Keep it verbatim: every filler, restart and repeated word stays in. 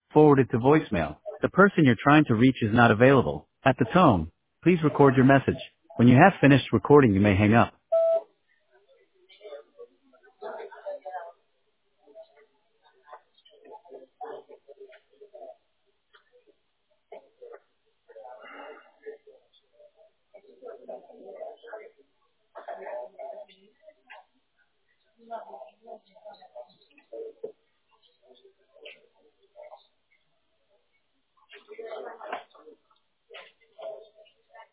Forwarded to voicemail. The person you're trying to reach is not available. At the tone, please record your message. When you have finished recording, you may hang up.